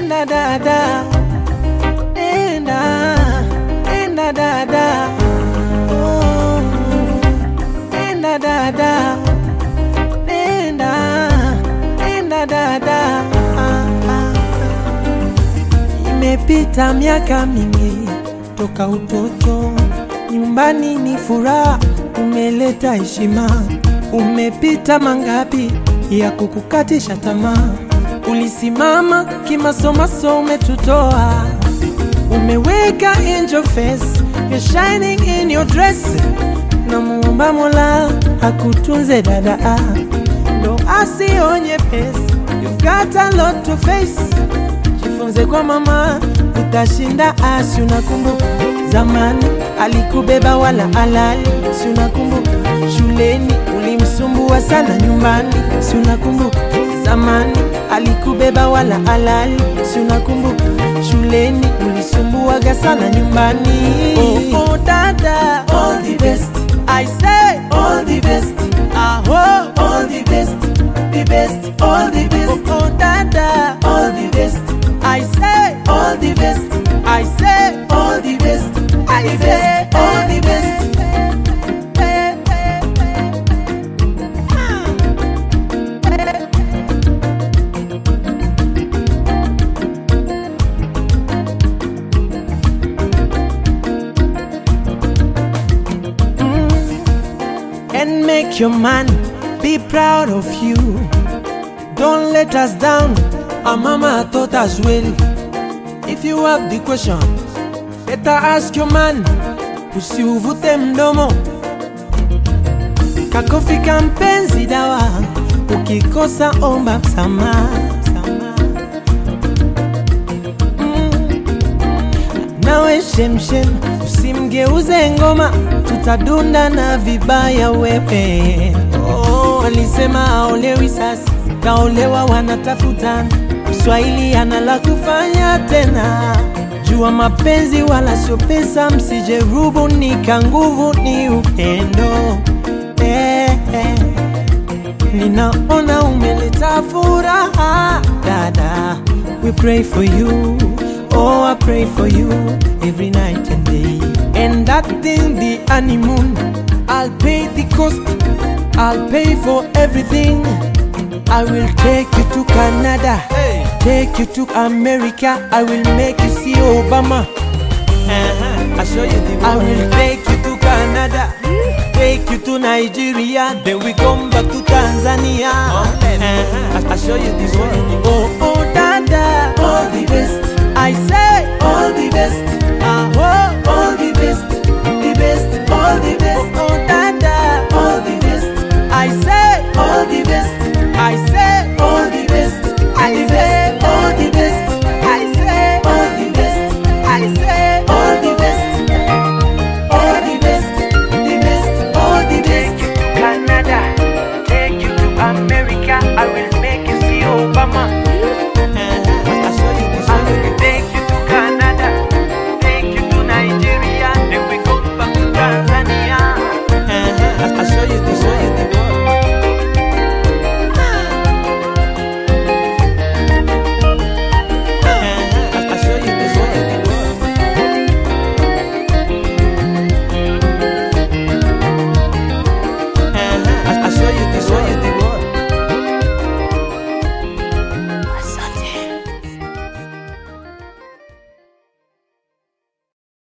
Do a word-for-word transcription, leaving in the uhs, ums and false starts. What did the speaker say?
Enda dada, enda, enda dada, oh, enda dada, enda, enda dada. Ah, ah. Imepita miaka mingi toka utoto, nyumbani ni furaha, umeleta heshima. Umepita mangapi ya kukukatisha tamaa, ulisimama kimasomaso umetutoa. Umeweka angel face, you're shining in your dress. Na muomba Mola hakutunze dada, ndo asionye pesa. You've got a lot to face, jifunze kwa mama, utashinda. Asi unakumbuka zamani alikubeba wala alali, si unakumbuka shuleni ulimsumbua sana nyumbani, si unakumbuka zamani alikubeba wala alali, si unakumbuka shuleni ulisumbuaga sana nyumbani. Oh, oh dada, all the best, I say all the best. Aho, all the best, the best, all the best. Oh, oh dada, all the best, I say all the best, I say all the best, I say all the best. And make your man be proud of you. Don't let us down, our mama taught us well. If you have the question, better ask your man. Usiuvute mdomo, kakofi kampenzi dawa, ukikosa omba msamaha. mm. Nawe shemshem, usimgeuze ngoma, tutadunda na vibaya wewe. Oh, walisema haolewi sasa, kaolewa wanatafutana. Mswahili anala kufanya tena, jua mapenzi wala sio pesa, msije rubunika, nguvu ni upendo. eh, eh. Ninaona umeleta furaha dada, we pray for you. Oh, I pray for you every night and day. And that thing, the honeymoon, I'll pay the cost, I'll pay for everything. I will take you to Canada, hey. Take you to America, I will make you see Obama. uh-huh. I'll show you the world. I will take you to Canada, take you to Nigeria, then we come back to Tanzania. uh-huh. I'll show you the world.